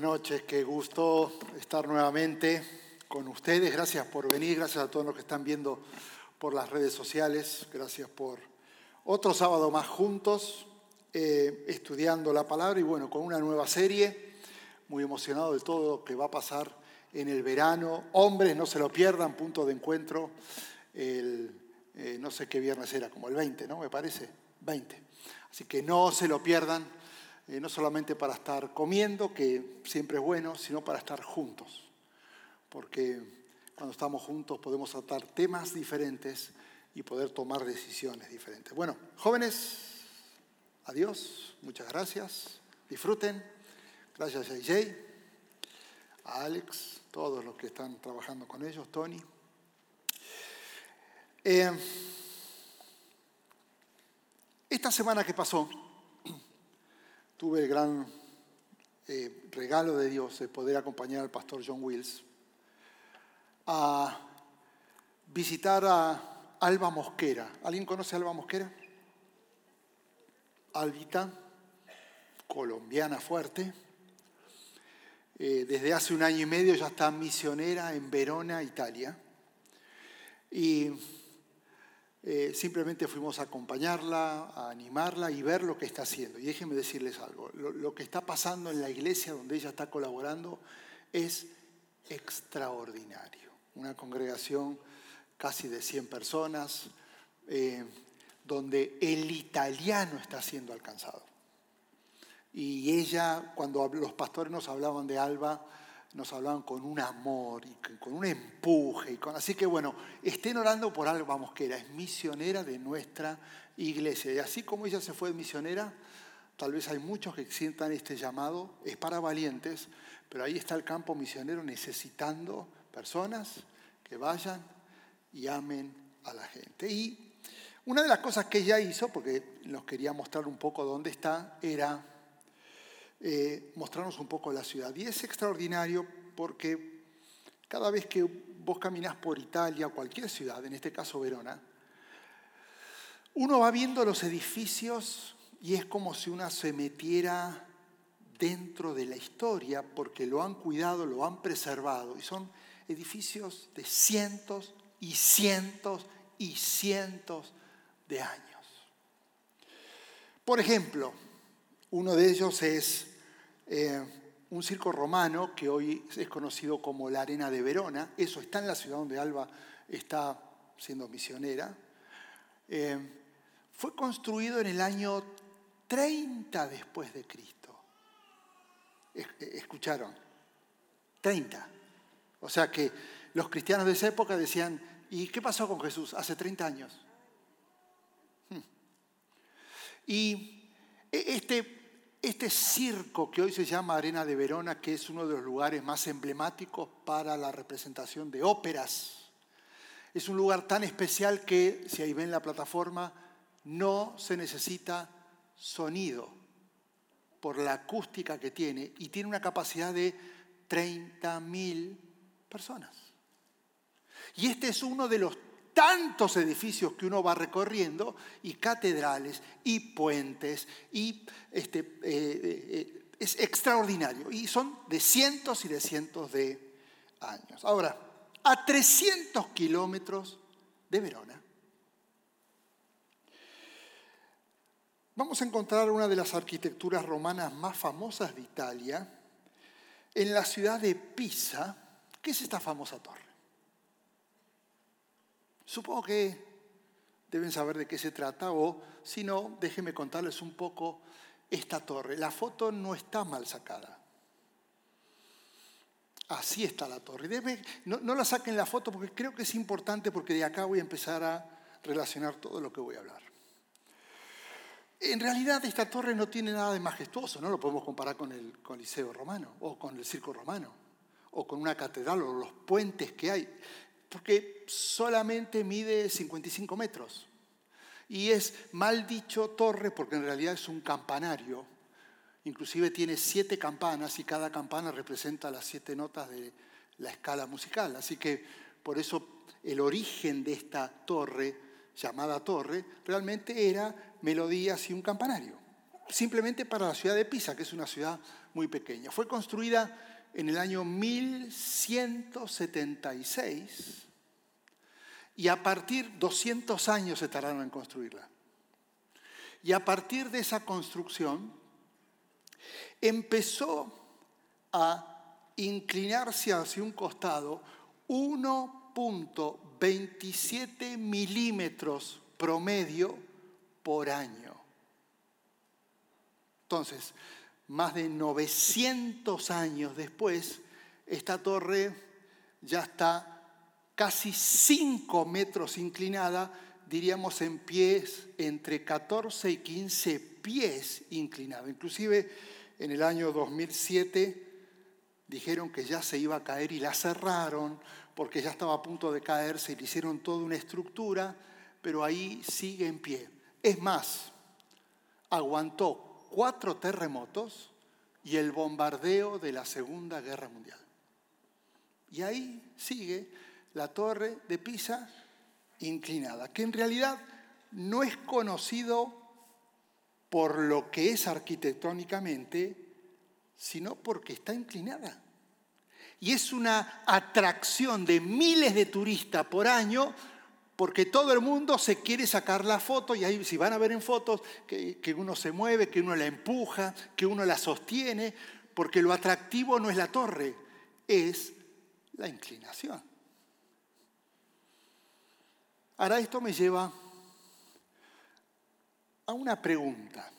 noches, qué gusto estar nuevamente con ustedes. Gracias por venir, gracias a todos los que están viendo por las redes sociales. Gracias por otro sábado más juntos, estudiando la palabra y bueno, con una nueva serie. Muy emocionado de todo lo que va a pasar en el verano. Hombres, no se lo pierdan, punto de encuentro. No sé qué viernes era, como el 20, ¿no? Me parece, 20. Así que no se lo pierdan. No solamente para estar comiendo, que siempre es bueno, sino para estar juntos. Porque cuando estamos juntos podemos tratar temas diferentes y poder tomar decisiones diferentes. Bueno, jóvenes, adiós, muchas gracias, disfruten. Gracias a AJ, a Alex, todos los que están trabajando con ellos, Tony. Esta semana que pasó, tuve el gran regalo de Dios de poder acompañar al pastor John Wills a visitar a Alba Mosquera. ¿Alguien conoce a Alba Mosquera? Albita, colombiana fuerte. Desde hace 1 año y medio ya está misionera en Verona, Italia. Y simplemente fuimos a acompañarla, a animarla y ver lo que está haciendo. Y déjenme decirles algo, lo que está pasando en la iglesia donde ella está colaborando es extraordinario. Una congregación casi de 100 personas, donde el italiano está siendo alcanzado. Y ella, cuando los pastores nos hablaban de Alba, nos hablaban con un amor y con un empuje. Así que bueno, estén orando por Alba Mosquera, es misionera de nuestra iglesia. Y así como ella se fue misionera, tal vez hay muchos que sientan este llamado, es para valientes, pero ahí está el campo misionero necesitando personas que vayan y amen a la gente. Y una de las cosas que ella hizo, porque nos quería mostrar un poco dónde está, era mostrarnos un poco la ciudad. Y es extraordinario porque cada vez que vos caminás por Italia o cualquier ciudad, en este caso Verona, uno va viendo los edificios y es como si uno se metiera dentro de la historia porque lo han cuidado, lo han preservado. Y son edificios de cientos y cientos y cientos de años. Por ejemplo, uno de ellos es un circo romano que hoy es conocido como la Arena de Verona. Eso está en la ciudad donde Alba está siendo misionera. Fue construido en el año 30 después de Cristo. ¿Escucharon? 30. O sea que los cristianos de esa época decían, ¿y qué pasó con Jesús hace 30 años? Y este circo que hoy se llama Arena de Verona, que es uno de los lugares más emblemáticos para la representación de óperas, es un lugar tan especial que, si ahí ven la plataforma, no se necesita sonido por la acústica que tiene y tiene una capacidad de 30.000 personas. Y este es uno de los tantos edificios que uno va recorriendo, y catedrales, y puentes, y es extraordinario. Y son de cientos y de cientos de años. Ahora, a 300 kilómetros de Verona, vamos a encontrar una de las arquitecturas romanas más famosas de Italia, en la ciudad de Pisa. ¿Qué es esta famosa torre? Supongo que deben saber de qué se trata, o si no, déjenme contarles un poco esta torre. La foto no está mal sacada. Así está la torre. No la saquen la foto porque creo que es importante, porque de acá voy a empezar a relacionar todo lo que voy a hablar. En realidad esta torre no tiene nada de majestuoso, no lo podemos comparar con el Coliseo romano o con el Circo romano o con una catedral o los puentes que hay, porque solamente mide 55 metros. Y es mal dicho torre porque en realidad es un campanario. Inclusive tiene 7 campanas y cada campana representa las 7 notas de la escala musical. Así que por eso el origen de esta torre, llamada torre, realmente era melodías y un campanario. simplemente para la ciudad de Pisa, que es una ciudad muy pequeña. Fue construida en el año 1176 y a partir, 200 años se tardaron en construirla. Y a partir de esa construcción empezó a inclinarse hacia un costado 1,27 milímetros promedio por año. Entonces, más de 900 años después, esta torre ya está casi 5 metros inclinada, diríamos en pies, entre 14 y 15 pies inclinada. Inclusive en el año 2007 dijeron que ya se iba a caer y la cerraron porque ya estaba a punto de caerse y le hicieron toda una estructura, pero ahí sigue en pie. Es más, aguantó 4 terremotos y el bombardeo de la Segunda Guerra Mundial. Y ahí sigue la torre de Pisa inclinada, que en realidad no es conocido por lo que es arquitectónicamente, sino porque está inclinada. Y es una atracción de miles de turistas por año, porque todo el mundo se quiere sacar la foto, y ahí si van a ver en fotos que uno se mueve, que uno la empuja, que uno la sostiene, porque lo atractivo no es la torre, es la inclinación. Ahora esto me lleva a una pregunta.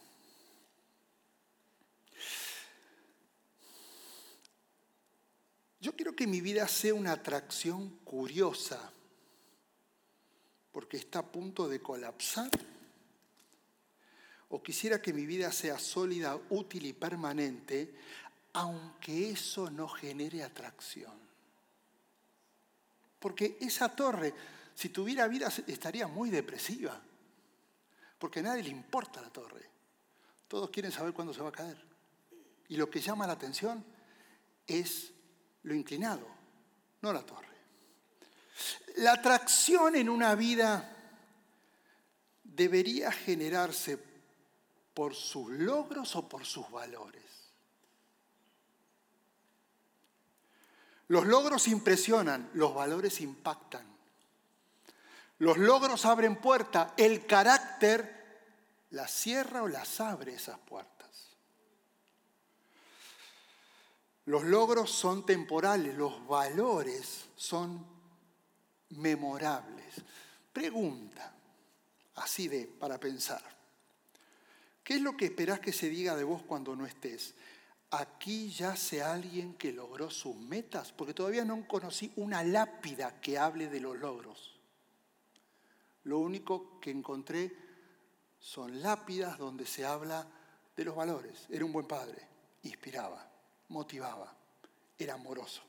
Yo quiero que mi vida sea una atracción curiosa, porque está a punto de colapsar. O quisiera que mi vida sea sólida, útil y permanente, aunque eso no genere atracción. Porque esa torre, si tuviera vida, estaría muy depresiva. Porque a nadie le importa la torre. Todos quieren saber cuándo se va a caer. Y lo que llama la atención es lo inclinado, no la torre. La atracción en una vida debería generarse por sus logros o por sus valores. Los logros impresionan, los valores impactan. Los logros abren puertas, el carácter las cierra o las abre esas puertas. Los logros son temporales, los valores son memorables. Pregunta, así para pensar. ¿Qué es lo que esperás que se diga de vos cuando no estés? ¿Aquí yace alguien que logró sus metas? Porque todavía no conocí una lápida que hable de los logros. Lo único que encontré son lápidas donde se habla de los valores. Era un buen padre, inspiraba, motivaba, era amoroso.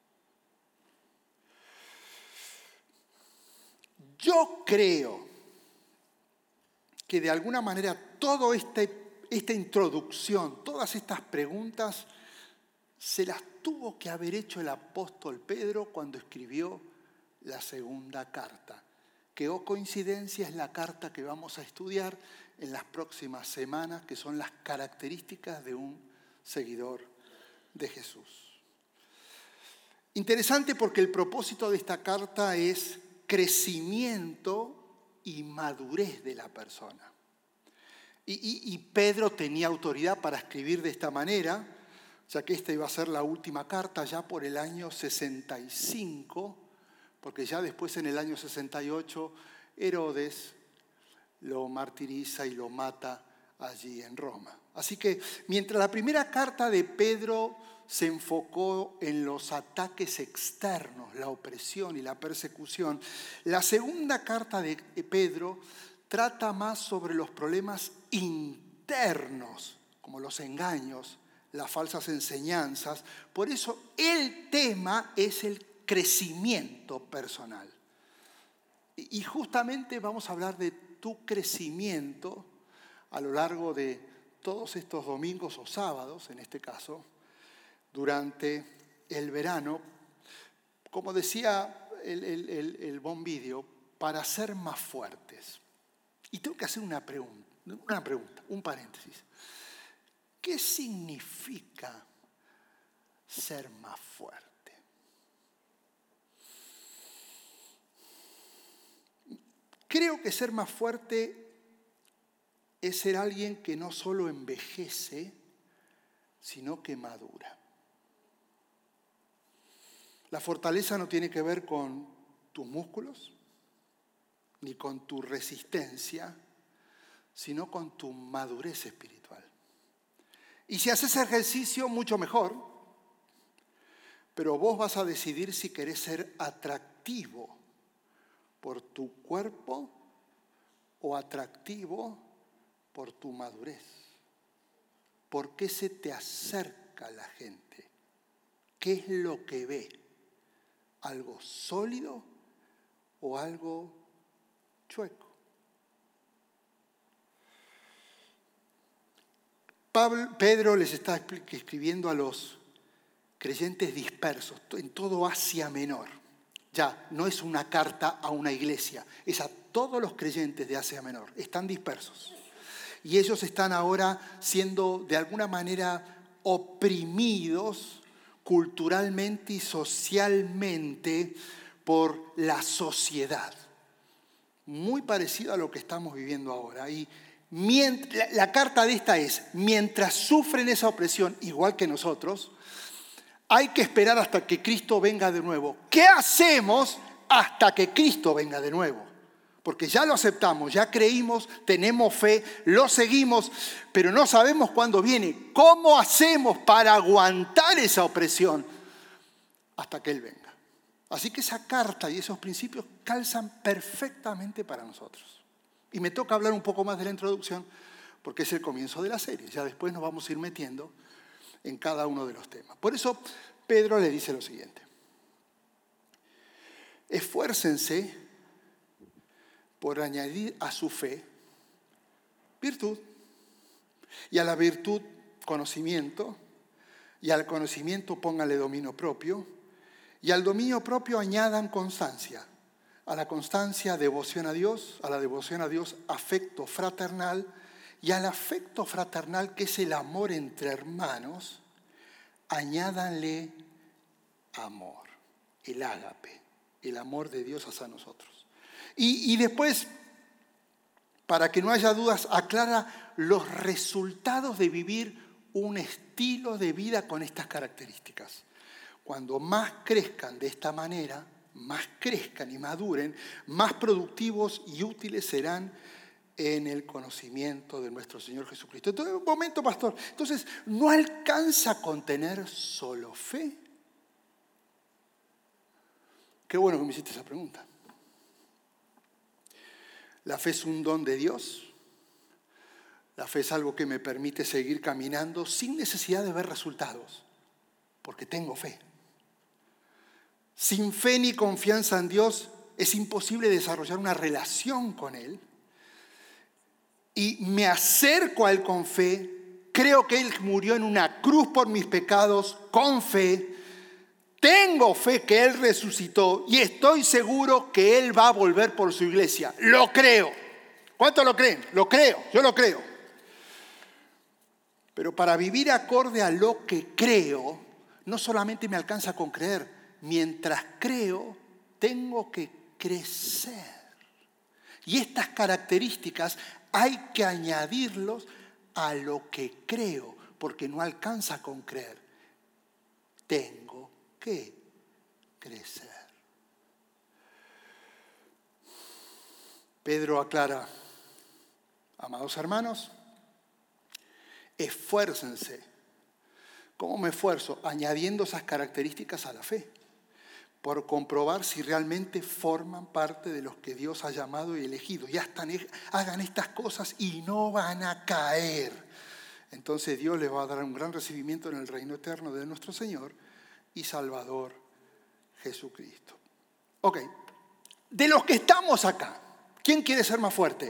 Yo creo que de alguna manera toda esta introducción, todas estas preguntas, se las tuvo que haber hecho el apóstol Pedro cuando escribió la segunda carta, que coincidencia es la carta que vamos a estudiar en las próximas semanas, que son las características de un seguidor de Jesús. Interesante porque el propósito de esta carta es crecimiento y madurez de la persona. Y Pedro tenía autoridad para escribir de esta manera, ya que esta iba a ser la última carta ya por el año 65, porque ya después en el año 68 Herodes lo martiriza y lo mata allí en Roma. Así que mientras la primera carta de Pedro se enfocó en los ataques externos, la opresión y la persecución, la segunda carta de Pedro trata más sobre los problemas internos, como los engaños, las falsas enseñanzas. Por eso el tema es el crecimiento personal. Y justamente vamos a hablar de tu crecimiento a lo largo de todos estos domingos o sábados, en este caso, durante el verano, como decía el buen video, para ser más fuertes. Y tengo que hacer una pregunta, un paréntesis. ¿qué significa ser más fuerte? Creo que ser más fuerte es ser alguien que no solo envejece, sino que madura. La fortaleza no tiene que ver con tus músculos, ni con tu resistencia, sino con tu madurez espiritual. Y si haces ejercicio, mucho mejor, pero vos vas a decidir si querés ser atractivo por tu cuerpo o atractivo por tu madurez. ¿Por qué se te acerca la gente? ¿Qué es lo que ve? ¿Algo sólido o algo chueco? Pedro les está escribiendo a los creyentes dispersos en todo Asia Menor. Ya, no es una carta a una iglesia, es a todos los creyentes de Asia Menor. Están dispersos. Y ellos están ahora siendo de alguna manera oprimidos culturalmente y socialmente por la sociedad. Muy parecido a lo que estamos viviendo ahora. Y la carta de esta es, mientras sufren esa opresión, igual que nosotros, hay que esperar hasta que Cristo venga de nuevo. ¿Qué hacemos hasta que Cristo venga de nuevo? Porque ya lo aceptamos, ya creímos, tenemos fe, lo seguimos, pero no sabemos cuándo viene. ¿Cómo hacemos para aguantar esa opresión hasta que Él venga? Así que esa carta y esos principios calzan perfectamente para nosotros. Y me toca hablar un poco más de la introducción porque es el comienzo de la serie. Ya después nos vamos a ir metiendo en cada uno de los temas. Por eso Pedro le dice lo siguiente. Esfuércense por añadir a su fe virtud, y a la virtud conocimiento, y al conocimiento pónganle dominio propio, y al dominio propio añadan constancia, a la constancia devoción a Dios, a la devoción a Dios afecto fraternal, y al afecto fraternal, que es el amor entre hermanos, añádanle amor, el ágape, el amor de Dios hacia nosotros. Y después, para que no haya dudas, aclara los resultados de vivir un estilo de vida con estas características. Cuando más crezcan de esta manera, más crezcan y maduren, más productivos y útiles serán en el conocimiento de nuestro Señor Jesucristo. Entonces, un momento, pastor. Entonces, ¿no alcanza con tener solo fe? Qué bueno que me hiciste esa pregunta. La fe es un don de Dios. La fe es algo que me permite seguir caminando sin necesidad de ver resultados, porque tengo fe. Sin fe ni confianza en Dios es imposible desarrollar una relación con Él. Y me acerco a Él con fe. Creo que Él murió en una cruz por mis pecados con fe. Tengo fe que Él resucitó y estoy seguro que Él va a volver por su iglesia. Lo creo. ¿Cuántos lo creen? Lo creo, yo lo creo. Pero para vivir acorde a lo que creo, no solamente me alcanza con creer. Mientras creo, tengo que crecer. Y estas características hay que añadirlos a lo que creo, porque no alcanza con creer. Tengo que crecer. Pedro aclara, amados hermanos, esfuércense. ¿Cómo me esfuerzo? Añadiendo esas características a la fe, por comprobar si realmente forman parte de los que Dios ha llamado y elegido. Y hagan estas cosas y no van a caer. Entonces Dios les va a dar un gran recibimiento en el reino eterno de nuestro Señor y Salvador Jesucristo. Ok, de los que estamos acá, ¿quién quiere ser más fuerte?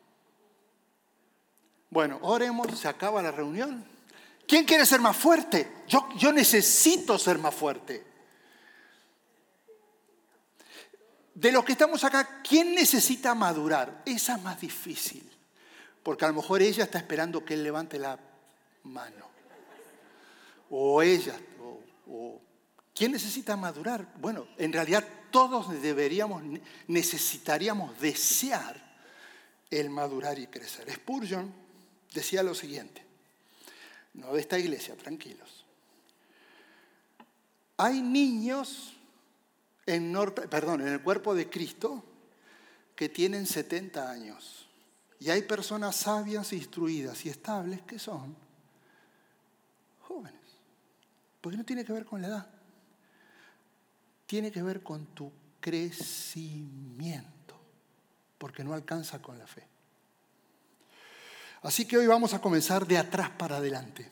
Bueno, oremos, se acaba la reunión. ¿Quién quiere ser más fuerte? Yo necesito ser más fuerte. De los que estamos acá, ¿quién necesita madurar? Esa es más difícil, porque a lo mejor ella está esperando que él levante la hermano. O ella, o ¿quién necesita madurar? Bueno, en realidad todos necesitaríamos desear el madurar y crecer. Spurgeon decía lo siguiente, no de esta iglesia, tranquilos. Hay niños en el cuerpo de Cristo que tienen 70 años. Y hay personas sabias, instruidas y estables que son jóvenes. Porque no tiene que ver con la edad. Tiene que ver con tu crecimiento. Porque no alcanza con la fe. Así que hoy vamos a comenzar de atrás para adelante.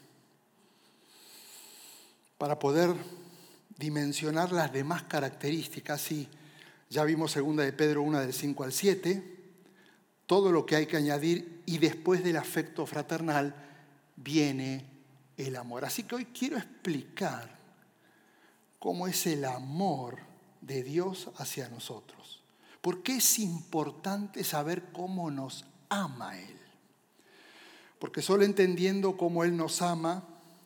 Para poder dimensionar las demás características. Y ya vimos 2 de Pedro 1 del 5 al 7. Todo lo que hay que añadir, y después del afecto fraternal viene el amor. Así que hoy quiero explicar cómo es el amor de Dios hacia nosotros. ¿Por qué es importante saber cómo nos ama Él? Porque solo entendiendo cómo Él nos ama,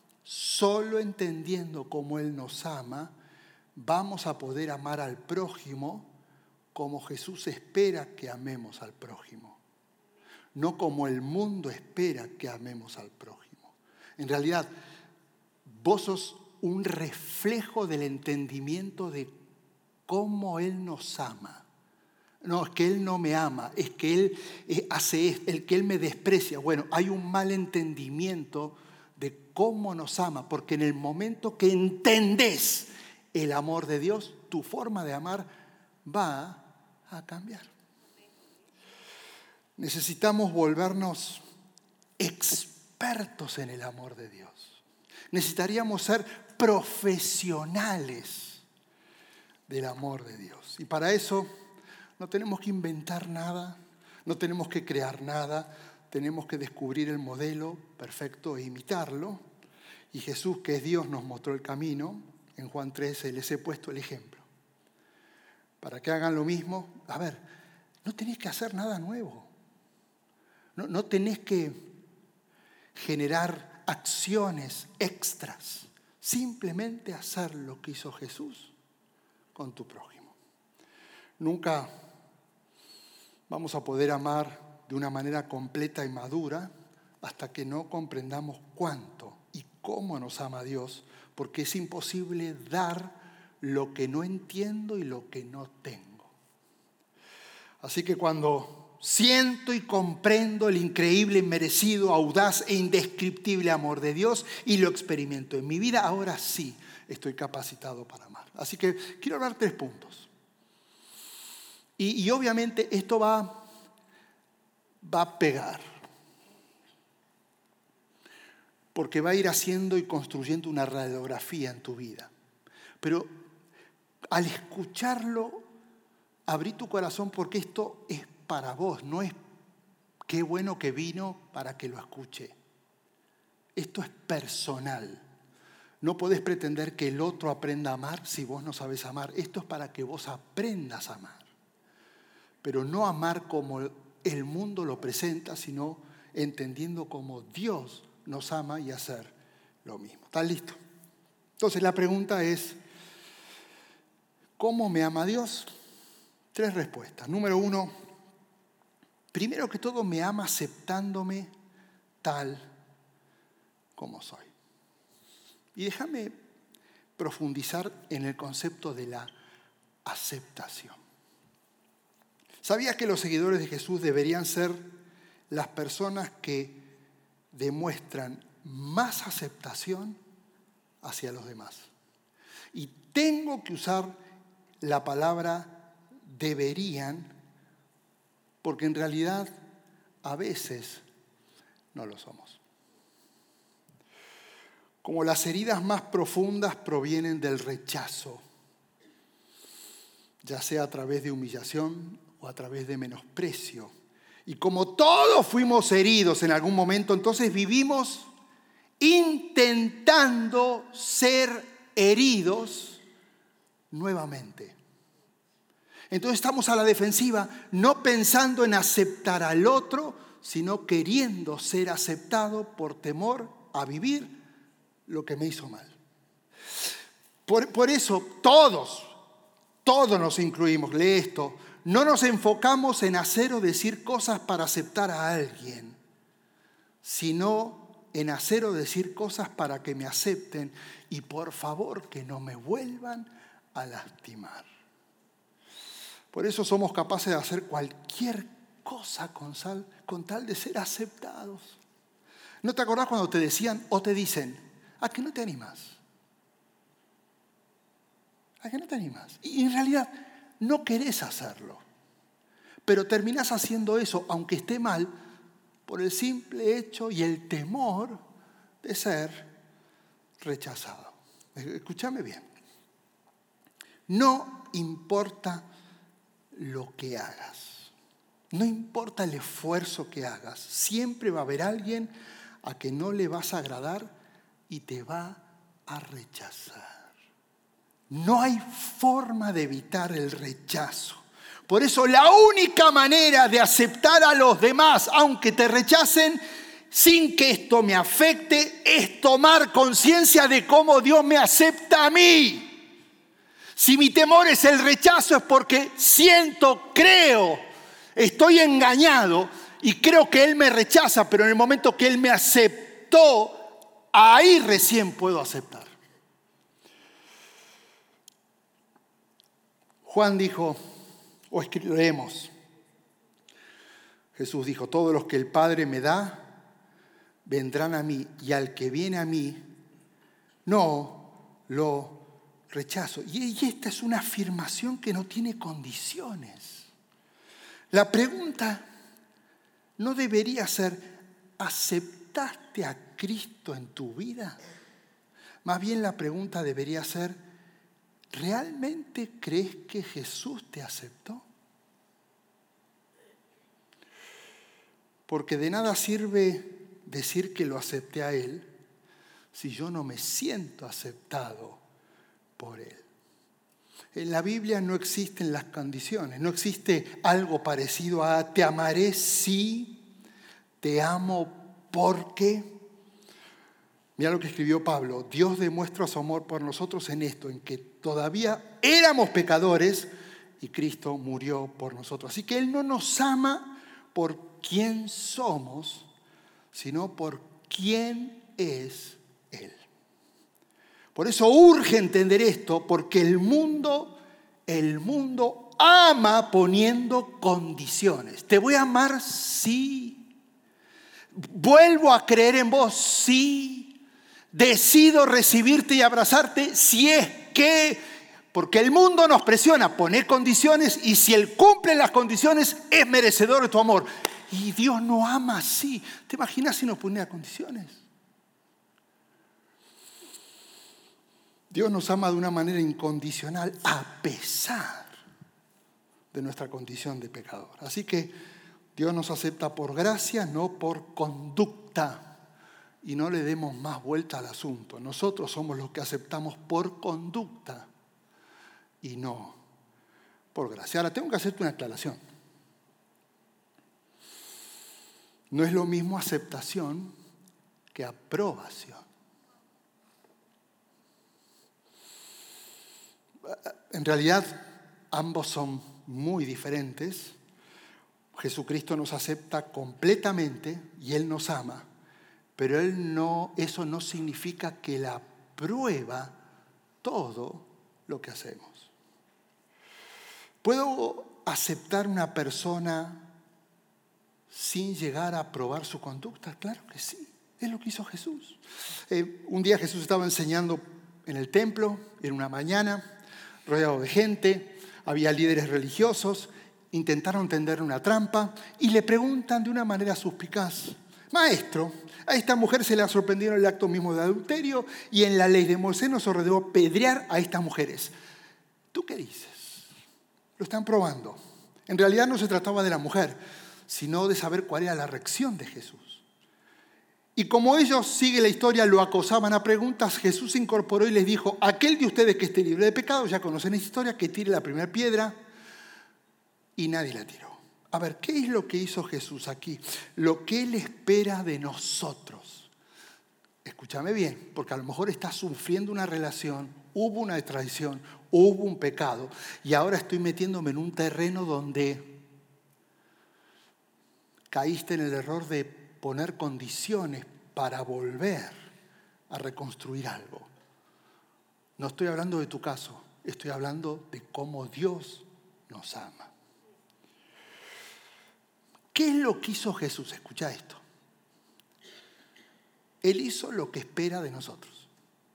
vamos a poder amar al prójimo como Jesús espera que amemos al prójimo. No como el mundo espera que amemos al prójimo. En realidad, vos sos un reflejo del entendimiento de cómo Él nos ama. No, es que Él no me ama, es que Él hace esto, el que Él me desprecia. Bueno, hay un mal entendimiento de cómo nos ama, porque en el momento que entendés el amor de Dios, tu forma de amar va a cambiar. Necesitamos volvernos expertos en el amor de Dios. Necesitaríamos ser profesionales del amor de Dios. Y para eso no tenemos que inventar nada, no tenemos que crear nada, tenemos que descubrir el modelo perfecto e imitarlo. Y Jesús, que es Dios, nos mostró el camino. En Juan 13 les he puesto el ejemplo. Para que hagan lo mismo, a ver, no tenés que hacer nada nuevo. No tenés que generar acciones extras. Simplemente hacer lo que hizo Jesús con tu prójimo. Nunca vamos a poder amar de una manera completa y madura hasta que no comprendamos cuánto y cómo nos ama Dios, porque es imposible dar lo que no entiendo y lo que no tengo. Así que cuando siento y comprendo el increíble, inmerecido, audaz e indescriptible amor de Dios y lo experimento en mi vida, ahora sí estoy capacitado para amar. Así que quiero hablar 3 puntos. Y obviamente esto va a pegar. Porque va a ir haciendo y construyendo una radiografía en tu vida. Pero al escucharlo, abrí tu corazón porque esto es para vos, no es qué bueno que vino para que lo escuche. Esto es personal. No podés pretender que el otro aprenda a amar si vos no sabés amar. Esto es para que vos aprendas a amar. Pero no amar como el mundo lo presenta, sino entendiendo cómo Dios nos ama y hacer lo mismo. ¿Están listos? Entonces la pregunta es, ¿cómo me ama Dios? 3 respuestas. Número 1, primero que todo me ama aceptándome tal como soy. Y déjame profundizar en el concepto de la aceptación. ¿Sabías que los seguidores de Jesús deberían ser las personas que demuestran más aceptación hacia los demás? Y tengo que usar la palabra deberían, porque en realidad a veces no lo somos. Como las heridas más profundas provienen del rechazo, ya sea a través de humillación o a través de menosprecio. Y como todos fuimos heridos en algún momento, entonces vivimos intentando ser heridos nuevamente. Entonces estamos a la defensiva, no pensando en aceptar al otro, sino queriendo ser aceptado por temor a vivir lo que me hizo mal. Por eso todos nos incluimos, lee esto, no nos enfocamos en hacer o decir cosas para aceptar a alguien, sino en hacer o decir cosas para que me acepten y por favor que no me vuelvan a lastimar. Por eso somos capaces de hacer cualquier cosa con tal de ser aceptados. ¿No te acordás cuando te decían o te dicen, ¿a qué no te animas? ¿A qué no te animas? Y en realidad no querés hacerlo, pero terminás haciendo eso, aunque esté mal, por el simple hecho y el temor de ser rechazado. Escúchame bien. No importa lo que hagas, no importa el esfuerzo que hagas, siempre va a haber alguien a que no le vas a agradar y te va a rechazar. No hay forma de evitar el rechazo. Por eso la única manera de aceptar a los demás, aunque te rechacen, sin que esto me afecte, es tomar conciencia de cómo Dios me acepta a mí. Si mi temor es el rechazo es porque siento, creo, estoy engañado y creo que Él me rechaza, pero en el momento que Él me aceptó, ahí recién puedo aceptar. Juan dijo, o leemos, Jesús dijo, todos los que el Padre me da, vendrán a mí, y al que viene a mí, no lo rechazo. Y esta es una afirmación que no tiene condiciones. La pregunta no debería ser, ¿aceptaste a Cristo en tu vida? Más bien la pregunta debería ser, ¿realmente crees que Jesús te aceptó? Porque de nada sirve decir que lo acepté a Él si yo no me siento aceptado por Él. En la Biblia no existen las condiciones, no existe algo parecido a te amaré si, te amo porque. Mira lo que escribió Pablo, Dios demuestra su amor por nosotros en esto, en que todavía éramos pecadores y Cristo murió por nosotros. Así que Él no nos ama por quién somos, sino por quién es Él. Por eso urge entender esto, porque el mundo ama poniendo condiciones. Te voy a amar, sí. Vuelvo a creer en vos, sí. Decido recibirte y abrazarte si es que, porque el mundo nos presiona, poner condiciones y si Él cumple las condiciones es merecedor de tu amor. Y Dios no ama así. ¿Te imaginas si nos ponía condiciones? Dios nos ama de una manera incondicional a pesar de nuestra condición de pecador. Así que Dios nos acepta por gracia, no por conducta. Y no le demos más vuelta al asunto. Nosotros somos los que aceptamos por conducta y no por gracia. Ahora, tengo que hacerte una aclaración. No es lo mismo aceptación que aprobación. En realidad, ambos son muy diferentes. Jesucristo nos acepta completamente y Él nos ama. Pero eso no significa que Él aprueba todo lo que hacemos. ¿Puedo aceptar una persona sin llegar a aprobar su conducta? Claro que sí, es lo que hizo Jesús. Un día Jesús estaba enseñando en el templo, en una mañana, rodeado de gente, había líderes religiosos, intentaron tender una trampa y le preguntan de una manera suspicaz, Maestro, a esta mujer se le ha sorprendido en el acto mismo de adulterio y en la ley de Moisés nos ordenó apedrear a estas mujeres. ¿Tú qué dices? Lo están probando. En realidad no se trataba de la mujer, sino de saber cuál era la reacción de Jesús. Y como ellos, sigue la historia, lo acosaban a preguntas, Jesús se incorporó y les dijo, aquel de ustedes que esté libre de pecado, ya conocen esta historia, que tire la primera piedra, y nadie la tiró. A ver, ¿qué es lo que hizo Jesús aquí? Lo que Él espera de nosotros. escúchame bien, porque a lo mejor estás sufriendo una relación, hubo una traición, hubo un pecado, y ahora estoy metiéndome en un terreno donde caíste en el error de poner condiciones para volver a reconstruir algo. No estoy hablando de tu caso, estoy hablando de cómo Dios nos ama. ¿Qué es lo que hizo Jesús? Escucha esto. Él hizo lo que espera de nosotros.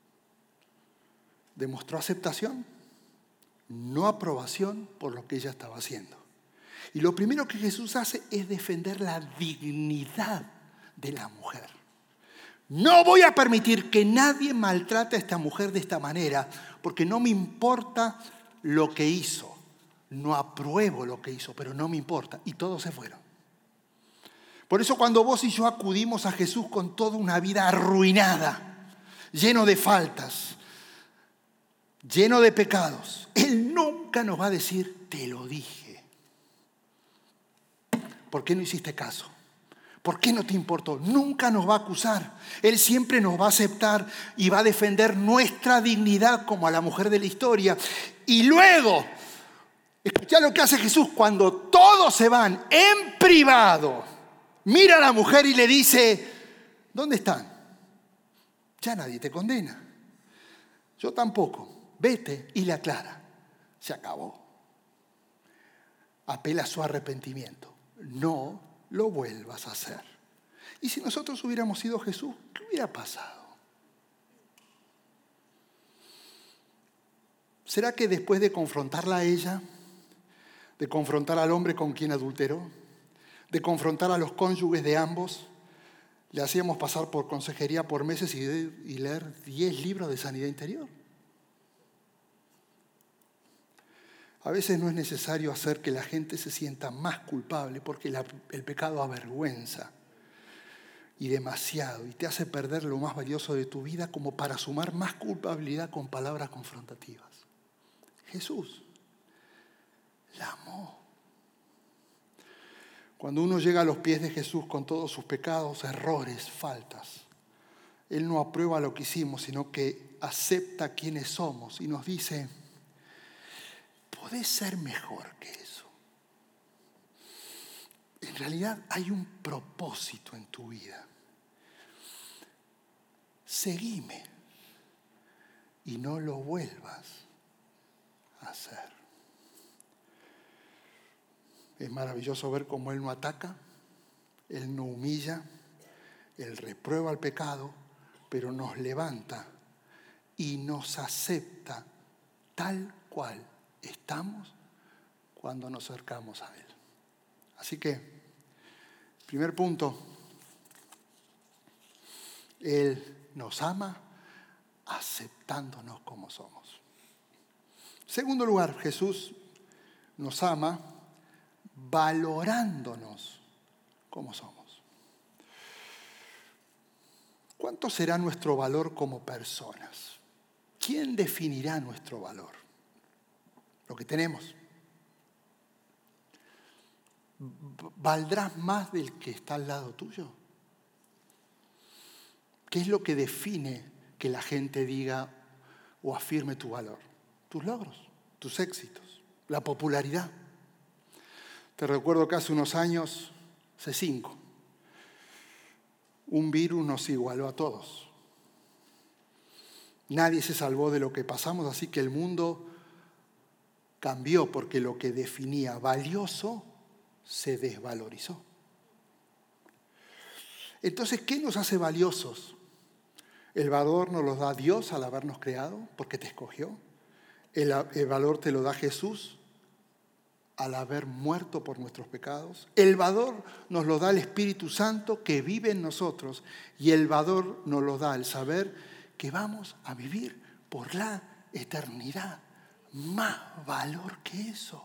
Demostró aceptación, no aprobación por lo que ella estaba haciendo. Y lo primero que Jesús hace es defender la dignidad de la mujer. No voy a permitir que nadie maltrate a esta mujer de esta manera, porque no me importa lo que hizo. No apruebo lo que hizo, pero no me importa. Y todos se fueron. Por eso cuando vos y yo acudimos a Jesús con toda una vida arruinada, lleno de faltas, lleno de pecados, Él nunca nos va a decir, te lo dije. ¿Por qué no hiciste caso? ¿Por qué no te importó? Nunca nos va a acusar. Él siempre nos va a aceptar y va a defender nuestra dignidad como a la mujer de la historia. Y luego, escuchá lo que hace Jesús cuando todos se van en privado. Mira a la mujer y le dice, ¿dónde están? Ya nadie te condena. Yo tampoco. Vete y le aclara. Se acabó. Apela a su arrepentimiento. No lo vuelvas a hacer. Y si nosotros hubiéramos sido Jesús, ¿qué hubiera pasado? ¿Será que después de confrontarla a ella, de confrontar al hombre con quien adulteró, de confrontar a los cónyuges de ambos, le hacíamos pasar por consejería por meses y leer 10 libros de sanidad interior? A veces no es necesario hacer que la gente se sienta más culpable porque el pecado avergüenza y demasiado y te hace perder lo más valioso de tu vida como para sumar más culpabilidad con palabras confrontativas. Jesús la amó. Cuando uno llega a los pies de Jesús con todos sus pecados, errores, faltas, Él no aprueba lo que hicimos, sino que acepta quienes somos y nos dice, podés ser mejor que eso. En realidad hay un propósito en tu vida. Seguime y no lo vuelvas a hacer. Es maravilloso ver cómo Él no ataca, Él no humilla, Él reprueba el pecado, pero nos levanta y nos acepta tal cual estamos cuando nos acercamos a Él. Así que, primer punto, Él nos ama aceptándonos como somos. Segundo lugar, Jesús nos ama valorándonos como somos. ¿Cuánto será nuestro valor como personas? ¿Quién definirá nuestro valor? Lo que tenemos. ¿Valdrás más del que está al lado tuyo? ¿Qué es lo que define que la gente diga o afirme tu valor? Tus logros, tus éxitos, la popularidad. Te recuerdo que hace unos años, hace 5, un virus nos igualó a todos. Nadie se salvó de lo que pasamos, así que el mundo cambió porque lo que definía valioso se desvalorizó. Entonces, ¿qué nos hace valiosos? El valor nos lo da Dios al habernos creado, porque te escogió. El valor te lo da Jesús al haber muerto por nuestros pecados. El valor nos lo da el Espíritu Santo que vive en nosotros. Y el valor nos lo da el saber que vamos a vivir por la eternidad. Más valor que eso.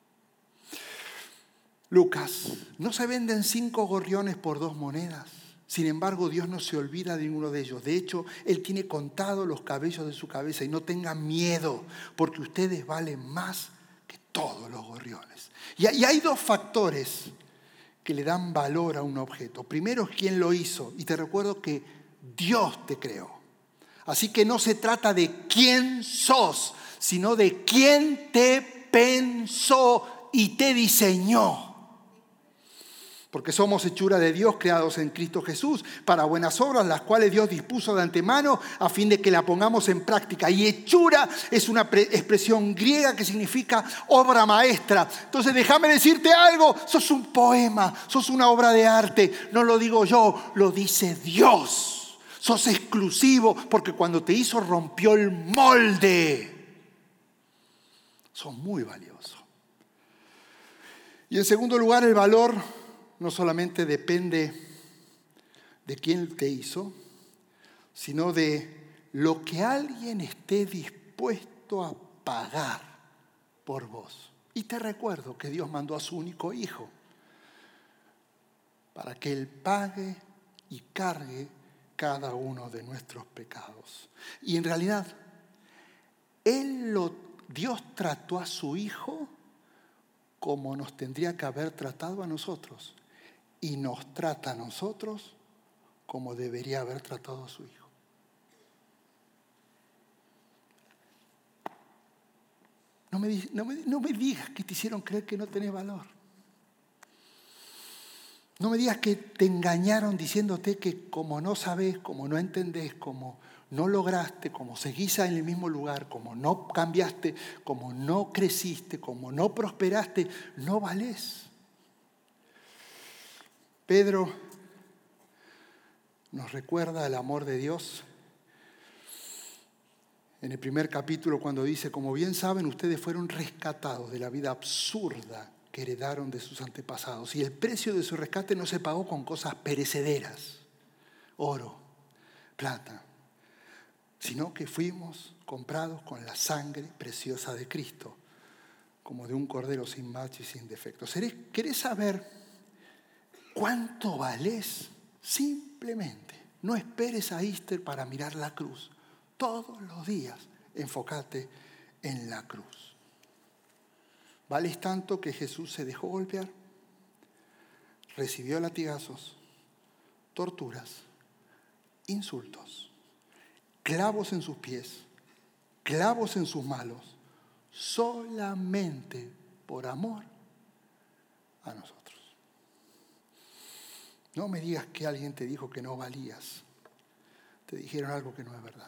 Lucas, no se venden 5 gorriones por 2 monedas. Sin embargo, Dios no se olvida de ninguno de ellos. De hecho, Él tiene contados los cabellos de su cabeza. Y no tengan miedo, porque ustedes valen más que todos los gorriones. Y hay 2 factores que le dan valor a un objeto. Primero es quién lo hizo. Y te recuerdo que Dios te creó. Así que no se trata de quién sos, sino de quién te pensó y te diseñó. Porque somos hechura de Dios, creados en Cristo Jesús, para buenas obras, las cuales Dios dispuso de antemano a fin de que la pongamos en práctica. Y hechura es una expresión griega que significa obra maestra. Entonces déjame decirte algo, sos un poema, sos una obra de arte. No lo digo yo, lo dice Dios. Sos exclusivo porque cuando te hizo rompió el molde. Sos muy valioso. Y en segundo lugar, el valor no solamente depende de quién te hizo, sino de lo que alguien esté dispuesto a pagar por vos. Y te recuerdo que Dios mandó a su único hijo para que Él pague y cargue cada uno de nuestros pecados. Y en realidad, Dios trató a su hijo como nos tendría que haber tratado a nosotros. Y nos trata a nosotros como debería haber tratado a su hijo. No me digas que te hicieron creer que no tenés valor. No me digas que te engañaron diciéndote que como no sabés, como no entendés, como no lograste, como seguís en el mismo lugar, como no cambiaste, como no creciste, como no prosperaste, no valés. Pedro nos recuerda el amor de Dios en el primer capítulo cuando dice, como bien saben, ustedes fueron rescatados de la vida absurda que heredaron de sus antepasados. Y el precio de su rescate no se pagó con cosas perecederas, oro, plata, sino que fuimos comprados con la sangre preciosa de Cristo, como de un cordero sin mancha y sin defecto. ¿Querés saber cuánto valés? Simplemente no esperes a Easter para mirar la cruz. Todos los días enfócate en la cruz. Vales tanto que Jesús se dejó golpear, recibió latigazos, torturas, insultos, clavos en sus pies, clavos en sus manos, solamente por amor a nosotros. No me digas que alguien te dijo que no valías. Te dijeron algo que no es verdad.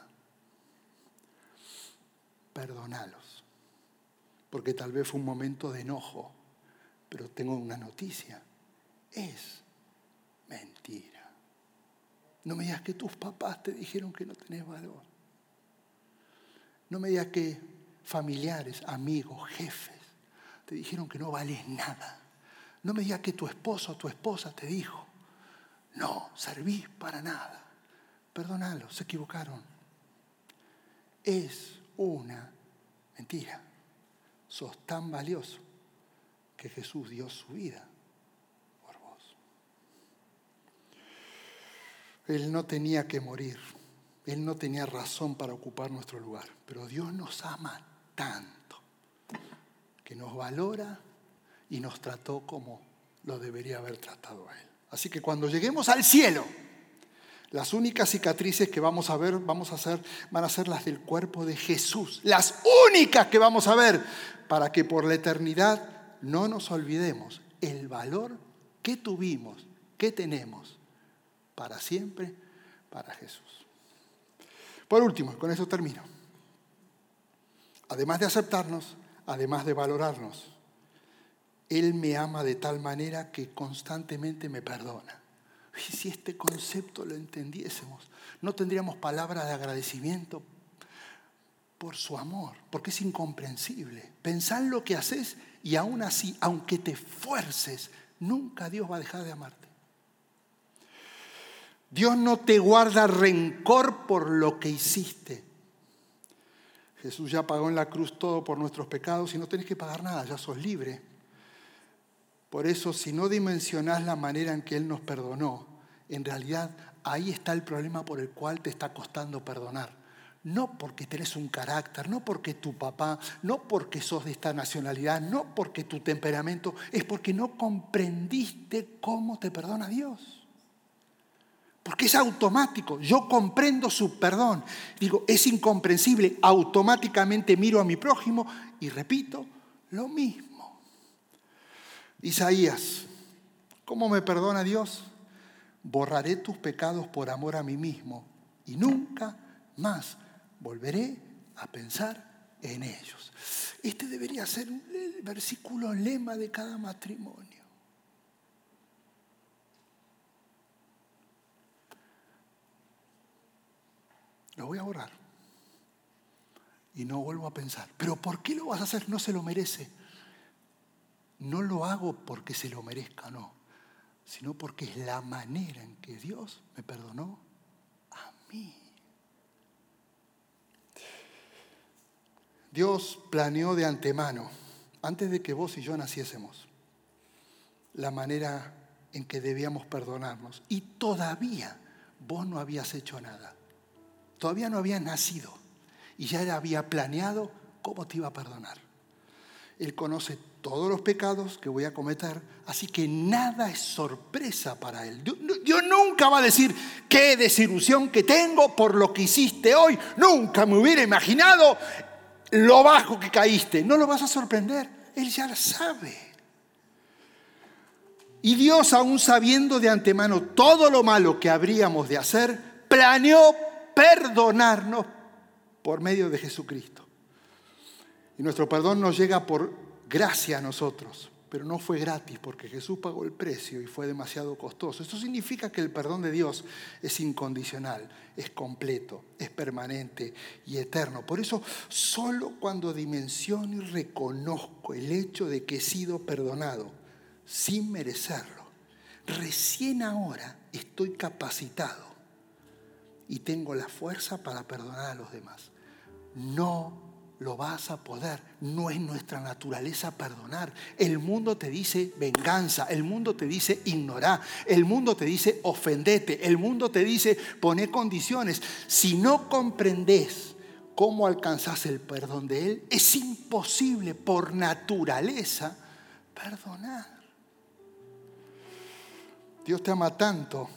Perdónalos. Porque tal vez fue un momento de enojo. Pero tengo una noticia. Es mentira. No me digas que tus papás te dijeron que no tenés valor. No me digas que familiares, amigos, jefes te dijeron que no vales nada. No me digas que tu esposo o tu esposa te dijo, no servís para nada. Perdónalos, se equivocaron. Es una mentira. Sos tan valioso que Jesús dio su vida por vos. Él no tenía que morir. Él no tenía razón para ocupar nuestro lugar. Pero Dios nos ama tanto que nos valora y nos trató como lo debería haber tratado a Él. Así que cuando lleguemos al cielo, las únicas cicatrices que vamos a ver van a ser las del cuerpo de Jesús. Las únicas que vamos a ver para que por la eternidad no nos olvidemos el valor que tuvimos, que tenemos para siempre, para Jesús. Por último, con eso termino. Además de aceptarnos, además de valorarnos, Él me ama de tal manera que constantemente me perdona. Y si este concepto lo entendiésemos, no tendríamos palabras de agradecimiento por su amor, porque es incomprensible. Pensá en lo que haces y aún así, aunque te esfuerces, nunca Dios va a dejar de amarte. Dios no te guarda rencor por lo que hiciste. Jesús ya pagó en la cruz todo por nuestros pecados y no tenés que pagar nada, ya sos libre. Por eso, si no dimensionás la manera en que Él nos perdonó, en realidad ahí está el problema por el cual te está costando perdonar. No porque tenés un carácter, no porque tu papá, no porque sos de esta nacionalidad, no porque tu temperamento, es porque no comprendiste cómo te perdona Dios. Porque es automático. Yo comprendo su perdón. Digo, es incomprensible. Automáticamente miro a mi prójimo y repito lo mismo. Isaías, ¿cómo me perdona Dios? Borraré tus pecados por amor a mí mismo y nunca más volveré a pensar en ellos. Este debería ser el versículo lema de cada matrimonio. Lo voy a borrar y no vuelvo a pensar. ¿Pero por qué lo vas a hacer? No se lo merece. No lo hago porque se lo merezca, no, sino porque es la manera en que Dios me perdonó a mí. Dios planeó de antemano, antes de que vos y yo naciésemos, la manera en que debíamos perdonarnos. Y todavía vos no habías hecho nada. Todavía no habías nacido. Y ya había planeado cómo te iba a perdonar. Él conoce todos los pecados que voy a cometer, así que nada es sorpresa para Él. Dios nunca va a decir, qué desilusión que tengo por lo que hiciste hoy. Nunca me hubiera imaginado lo bajo que caíste. No lo vas a sorprender. Él ya lo sabe. Y Dios, aún sabiendo de antemano todo lo malo que habríamos de hacer, planeó perdonarnos por medio de Jesucristo. Y nuestro perdón nos llega por gracia a nosotros, pero no fue gratis porque Jesús pagó el precio y fue demasiado costoso. Esto significa que el perdón de Dios es incondicional, es completo, es permanente y eterno. Por eso, solo cuando dimensiono y reconozco el hecho de que he sido perdonado sin merecerlo, recién ahora estoy capacitado y tengo la fuerza para perdonar a los demás. No lo vas a poder. No es nuestra naturaleza perdonar. El mundo te dice venganza. El mundo te dice ignorar. El mundo te dice ofendete. El mundo te dice poner condiciones. Si no comprendes cómo alcanzas el perdón de Él, es imposible por naturaleza perdonar. Dios te ama tanto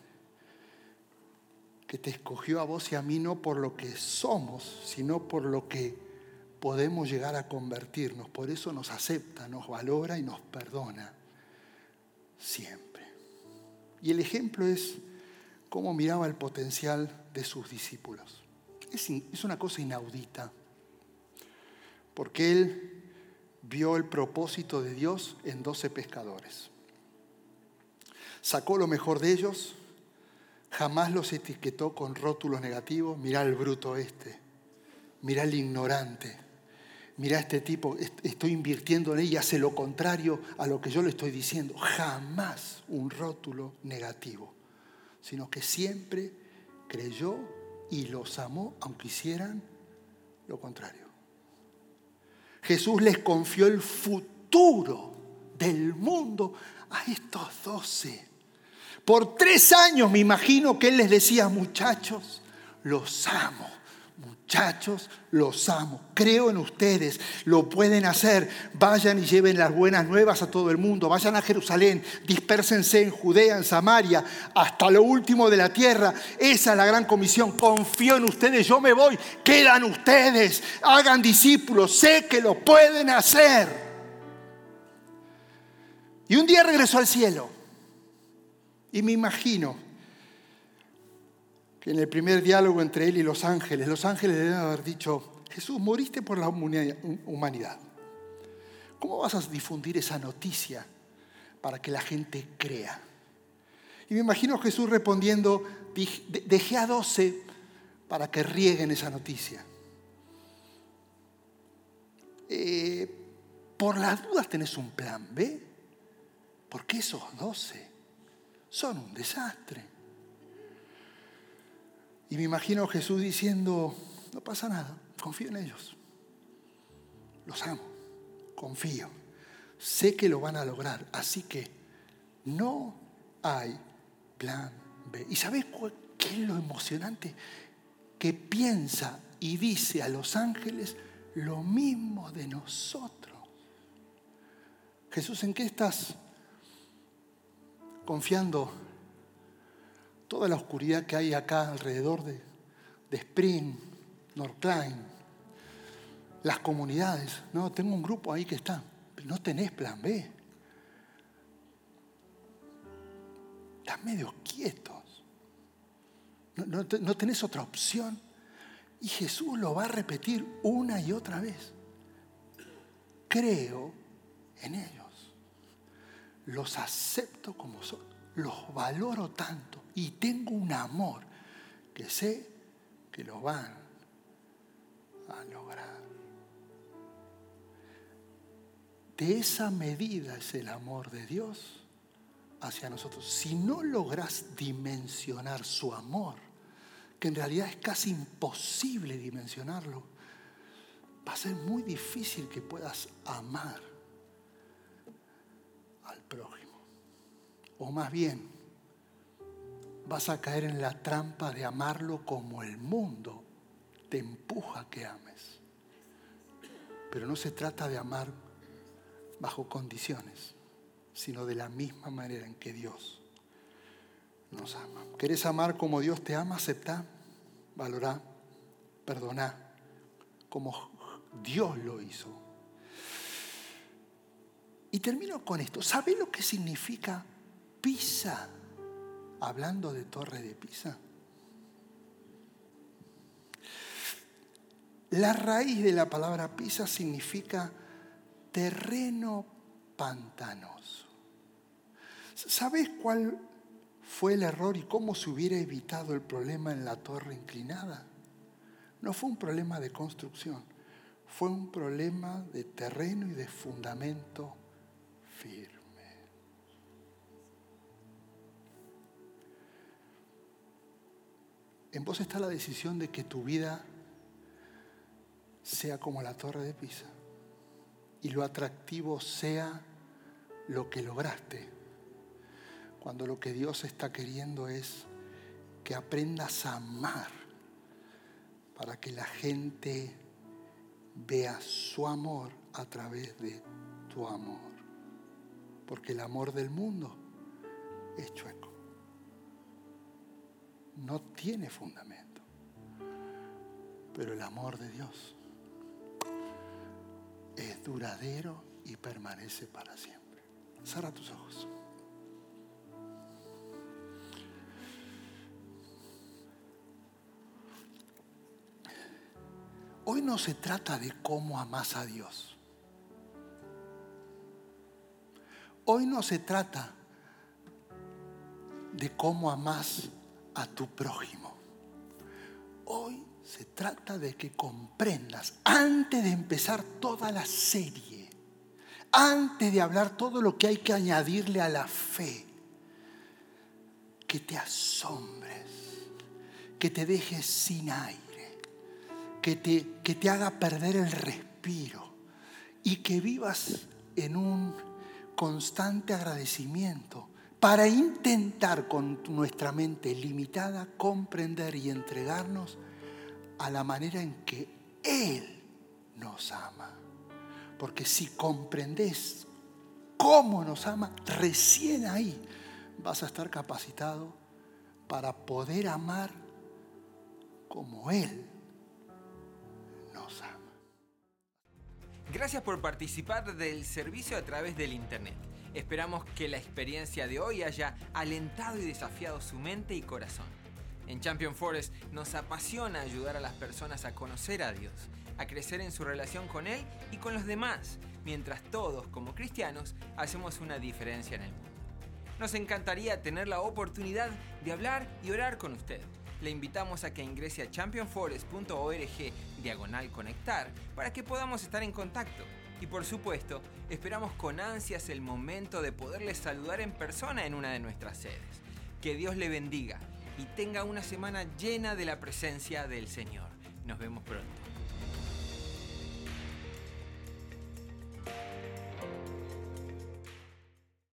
que te escogió a vos y a mí no por lo que somos, sino por lo que podemos llegar a convertirnos. Por eso nos acepta, nos valora y nos perdona siempre. Y el ejemplo es cómo miraba el potencial de sus discípulos. Es una cosa inaudita, porque Él vio el propósito de Dios en 12 pescadores. Sacó lo mejor de ellos. Jamás los etiquetó con rótulos negativos. Mirá el bruto este, mirá el ignorante, mirá este tipo, estoy invirtiendo en él y hace lo contrario a lo que yo le estoy diciendo. Jamás un rótulo negativo, sino que siempre creyó y los amó aunque hicieran lo contrario. Jesús les confió el futuro del mundo a estos 12. Por 3 años me imagino que Él les decía, muchachos, los amo. Muchachos, los amo. Creo en ustedes. Lo pueden hacer. Vayan y lleven las buenas nuevas a todo el mundo. Vayan a Jerusalén. Dispérsense en Judea, en Samaria, hasta lo último de la tierra. Esa es la gran comisión. Confío en ustedes. Yo me voy. Quedan ustedes. Hagan discípulos. Sé que lo pueden hacer. Y un día regresó al cielo. Y me imagino que en el primer diálogo entre Él y los ángeles deben haber dicho, Jesús, moriste por la humanidad. ¿Cómo vas a difundir esa noticia para que la gente crea? Y me imagino a Jesús respondiendo, dejé a 12 para que rieguen esa noticia. Por las dudas tenés un plan B, porque esos 12 son un desastre. Y me imagino a Jesús diciendo, no pasa nada, confío en ellos. Los amo, confío. Sé que lo van a lograr, así que no hay plan B. ¿Y sabés qué es lo emocionante? Que piensa y dice a los ángeles lo mismo de nosotros. Jesús, ¿en qué estás confiando toda la oscuridad que hay acá alrededor de Spring, Northline, las comunidades. No, tengo un grupo ahí que está. Pero no tenés plan B. Estás medio quietos. No tenés otra opción. Y Jesús lo va a repetir una y otra vez. Creo en ellos. Los acepto como son. Los valoro tanto. Y tengo un amor que sé que lo van a lograr. De esa medida es el amor de Dios hacia nosotros. Si no logras dimensionar su amor, que en realidad es casi imposible dimensionarlo, va a ser muy difícil que puedas amar al prójimo. O más bien, vas a caer en la trampa de amarlo como el mundo te empuja a que ames. Pero no se trata de amar bajo condiciones, sino de la misma manera en que Dios nos ama. ¿Querés amar como Dios te ama? Aceptá, valorá, perdoná, como Dios lo hizo. Y termino con esto. ¿Sabés lo que significa Pisa? Hablando de Torre de Pisa. La raíz de la palabra Pisa significa terreno pantanoso. ¿Sabés cuál fue el error y cómo se hubiera evitado el problema en la torre inclinada? No fue un problema de construcción, fue un problema de terreno y de fundamento firme. En vos está la decisión de que tu vida sea como la Torre de Pisa y lo atractivo sea lo que lograste, cuando lo que Dios está queriendo es que aprendas a amar para que la gente vea su amor a través de tu amor, porque el amor del mundo es chueco. No tiene fundamento. Pero el amor de Dios es duradero y permanece para siempre. Cierra tus ojos. Hoy no se trata de cómo amás a Dios. Hoy no se trata de cómo amás a tu prójimo. Hoy se trata de que comprendas, antes de empezar toda la serie, antes de hablar todo lo que hay que añadirle a la fe, que te asombres, que te dejes sin aire, que te haga perder el respiro y que vivas en un constante agradecimiento para intentar con nuestra mente limitada comprender y entregarnos a la manera en que Él nos ama. Porque si comprendes cómo nos ama, recién ahí vas a estar capacitado para poder amar como Él nos ama. Gracias por participar del servicio a través del internet. Esperamos que la experiencia de hoy haya alentado y desafiado su mente y corazón. En Champion Forest nos apasiona ayudar a las personas a conocer a Dios, a crecer en su relación con Él y con los demás, mientras todos, como cristianos, hacemos una diferencia en el mundo. Nos encantaría tener la oportunidad de hablar y orar con usted. Le invitamos a que ingrese a championforest.org/conectar para que podamos estar en contacto. Y por supuesto, esperamos con ansias el momento de poderles saludar en persona en una de nuestras sedes. Que Dios le bendiga y tenga una semana llena de la presencia del Señor. Nos vemos pronto.